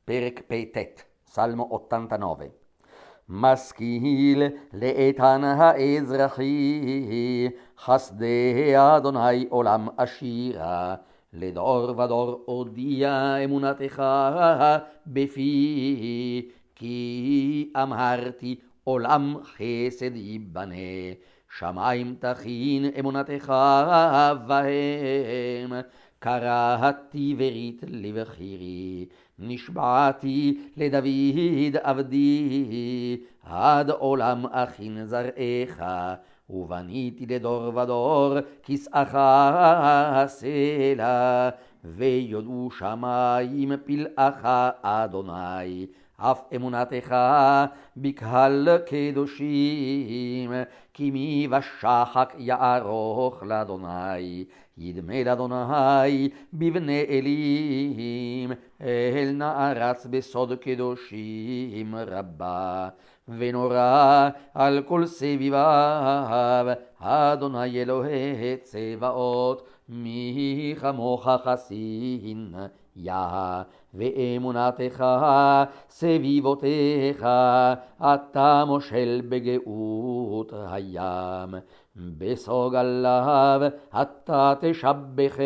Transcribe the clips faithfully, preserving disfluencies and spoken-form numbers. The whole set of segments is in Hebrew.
פרק פט, סלמו ottantanove. משכיל לאיתן האזרחי, חסדי אדוני עולם עשירה, לדור ודור הודיע אמונתך בפי, כי אמרתי עולם חסד ייבנה, שמיים תכין אמונתך בהם. קראתי ברית לבחירי, נשבעתי לדוד עבדי, עד עולם אכין זרעך, ובניתי לדור ודור כסאך סלע, ויודעו שמיים פלאך אדוני, אף אמונתך בקהל קדושים, כי מי ושחק יערוך לאדוני, ידמה לאדוני בבני אלים, אל נערץ בסוד קדושים רבה, ונורא על כל סביביו, אדוני אלוהי צבאות, מי כמוך חסין יה, ואמונתך סביבותיך, אתה מושל בגאות הים, בסוג עליו אתה תשבחם,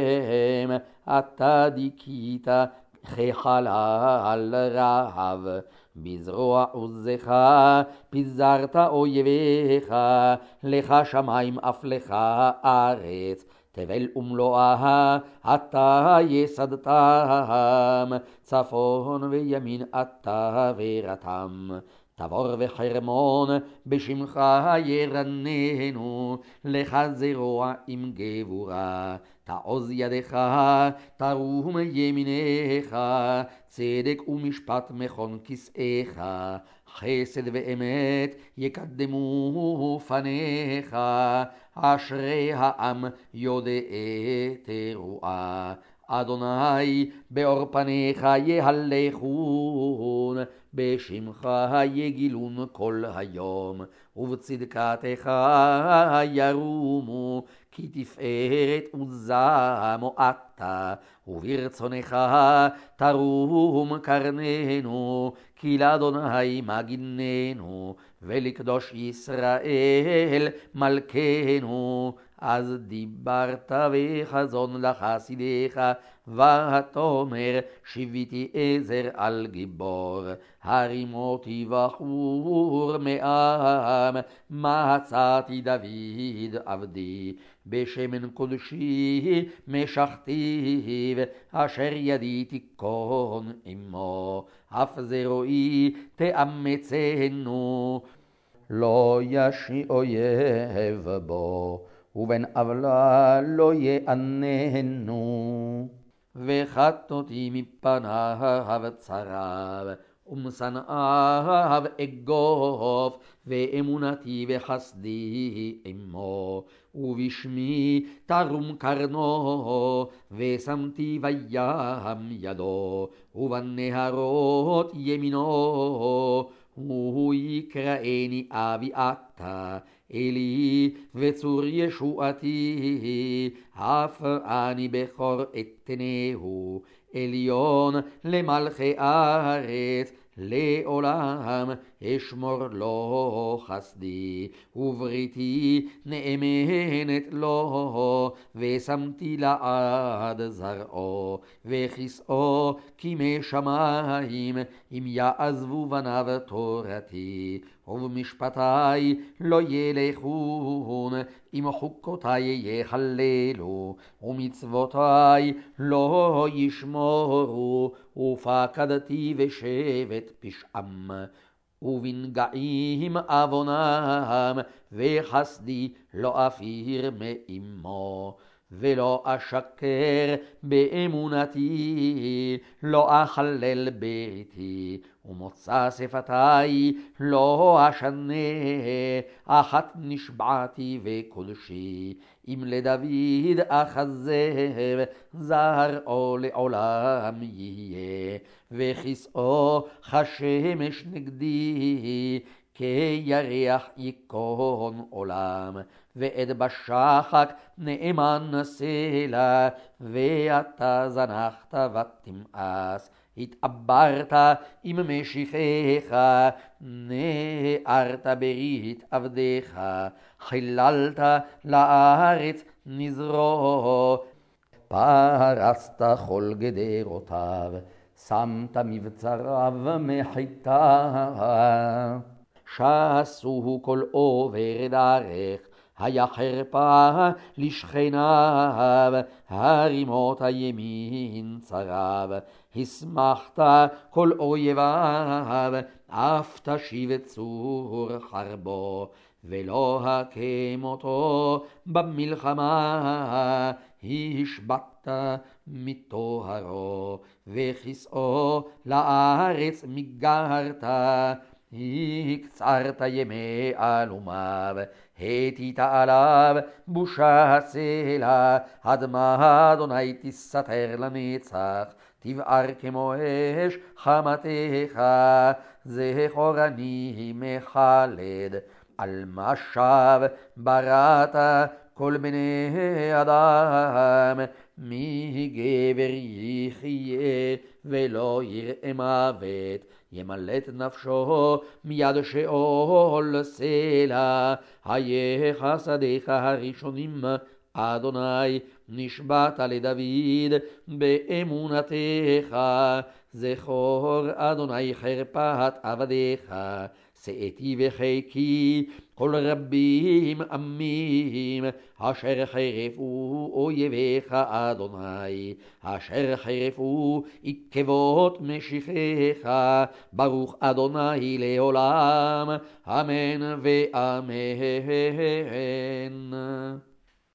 אתה דיכית כחלל רעב, בזרוע עוזך פיזרת אויביך, לך שמיים אף לך ארץ, תבל ומלואה אתה יסדתם, צפון וימין אתה ברתם. תבור וחרמון בשמך ירננו, לך זרוע עם גבורה, תעוז ידך תרום ימינך, צדק ומשפט מכון כסאיך, חסד ואמת יקדמו פניך, אשרי העם יודעי תרועה. אדוני באור פניך יהלכון, בשמך יגילון כל היום, ובצדקתך ירומו, כי תפארת וזעמו אתה, וברצונך תרום קרננו, כי לאדוני מגיננו, ולקדוש ישראל מלכנו. אז דיברת וחזון לחסידיך, ותאמר שיביתי עזר על גיבור, הרימותי בחור מעם, מצאתי דוד עבדי, בשמן קודשי משכתיו, אשר ידי תיכון עמו, אף זרועי תאמצנו, לא ישי אויב בו, ובן עוולה לא יעננו. וחטאתי מפניו צריו, ומשנאיו אגוף, ואמונתי וחסדי עמו, ובשמי תרום קרנו, ושמתי בים ידו, ובנהרות ימינו, הוא יקראני אבי אתה, אלי וצור ישועתי, אף אני בכור אתנהו, עליון למלכי ארץ, לעולם אשמור לו חסדי, ובריתי נאמנת לו, ושמתי לעד זרעו, וכסאו כימי שמיים, אם יעזבו בניו תורתי, ובמשפטי לא ילכון, אם חוקותי יחללו, ומצוותי לא ישמורו, ופקדתי ושבט פשעם, ובנגעים עוונם, וחסדי לא אפיר מאמו, ולא אשקר באמונתי, לא אחלל בריתי, ומוצא שפתי לא אשנה, אחת נשבעתי וקודשי, אם לדוד אחזב, זרעו לעולם יהיה, וכסאו כשמש נגדי, כירח ייכון עולם, ועד בשחק נאמן סלע, ואתה זנחת ותמאס, התעברת עם משיחך, נארת ברית עבדיך, חיללת לארץ נזרו, פרסת כל גדרותיו, שמת מבצריו מחיתה. שסו כל עובר דרך, היה חרפה לשכניו, הרימות הימין צריו, הסמכת כל אויביו, אף תשיב צור חרבו, ולא הקם אותו במלחמה, השבעת מטוהרו, וכסאו לארץ מגרת, הקצרת ימי אלומיו, התית עליו בושה סלע, אדמה אדוני תסתר לנצח, תבער כמו אש חמתך, זכור אני מחלד, על משב בראת כל בני אדם, מגבר יחיה ולא יראה מוות, ימלט נפשו מיד שאול סלע, היה חסדיך הראשונים אדוני, נשבעת לדוד באמונתך, זכור אדוני חרפת עבדיך, שאתי וחיקי כל רבים עמים, אשר חרפו אויביך אדוני, אשר חרפו עקבות משיחך, ברוך אדוני לעולם, אמן ואמן.